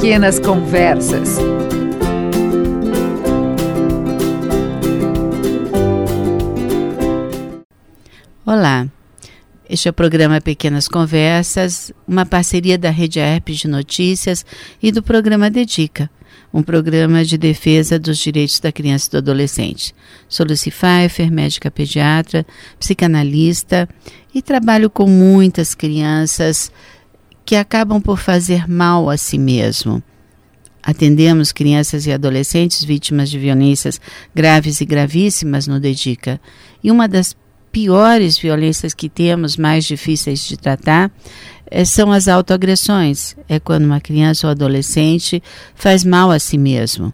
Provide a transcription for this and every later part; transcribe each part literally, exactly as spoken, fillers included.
Pequenas Conversas. Olá, este é o programa Pequenas Conversas, uma parceria da Rede Herpes de Notícias e do programa Dedica, um programa de defesa dos direitos da criança e do adolescente. Sou Lucy Pfeiffer, médica pediatra, psicanalista e trabalho com muitas crianças que acabam por fazer mal a si mesmo. Atendemos crianças e adolescentes vítimas de violências graves e gravíssimas no Dedica. E uma das piores violências que temos, mais difíceis de tratar, é, são as autoagressões. É quando uma criança ou adolescente faz mal a si mesmo.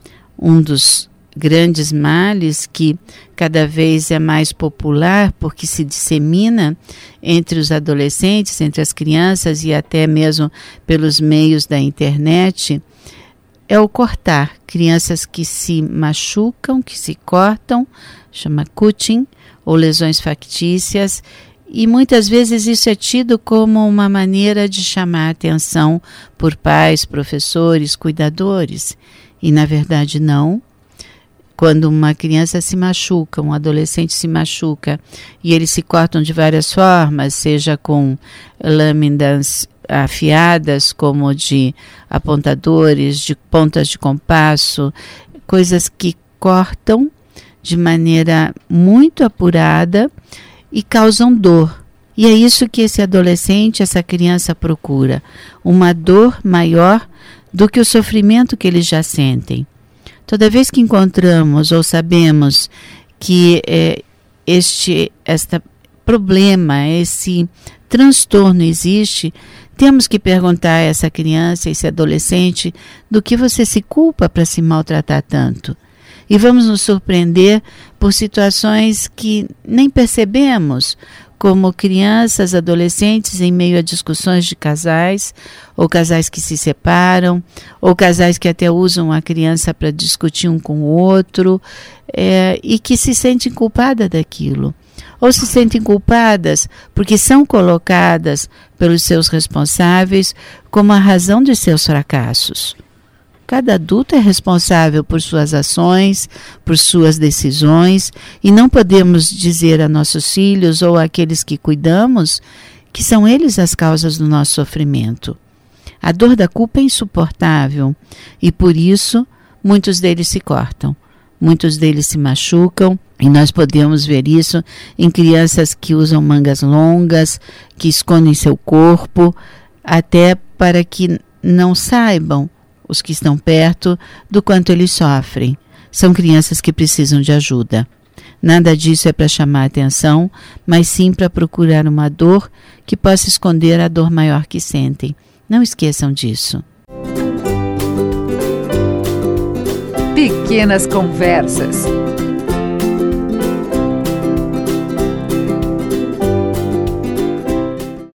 Um dos grandes males que cada vez é mais popular porque se dissemina entre os adolescentes, entre as crianças e até mesmo pelos meios da internet, é o cortar. Crianças que se machucam, que se cortam, chama cutting, ou lesões factícias, e muitas vezes isso é tido como uma maneira de chamar a atenção por pais, professores, cuidadores. E na verdade não. Quando uma criança se machuca, um adolescente se machuca, e eles se cortam de várias formas, seja com lâminas afiadas, como de apontadores, de pontas de compasso, coisas que cortam de maneira muito apurada e causam dor. E é isso que esse adolescente, essa criança procura, uma dor maior do que o sofrimento que eles já sentem. Toda vez que encontramos ou sabemos que é, este este problema, esse transtorno existe, temos que perguntar a essa criança, esse adolescente, do que você se culpa para se maltratar tanto? E vamos nos surpreender por situações que nem percebemos, como crianças, adolescentes em meio a discussões de casais, ou casais que se separam, ou casais que até usam a criança para discutir um com o outro, é, e que se sentem culpadas daquilo. Ou se sentem culpadas porque são colocadas pelos seus responsáveis como a razão de seus fracassos. Cada adulto é responsável por suas ações, por suas decisões, e não podemos dizer a nossos filhos ou àqueles que cuidamos que são eles as causas do nosso sofrimento. A dor da culpa é insuportável e por isso muitos deles se cortam, muitos deles se machucam, e nós podemos ver isso em crianças que usam mangas longas, que escondem seu corpo, até para que não saibam os que estão perto, do quanto eles sofrem. São crianças que precisam de ajuda. Nada disso é para chamar a atenção, mas sim para procurar uma dor que possa esconder a dor maior que sentem. Não esqueçam disso. Pequenas Conversas.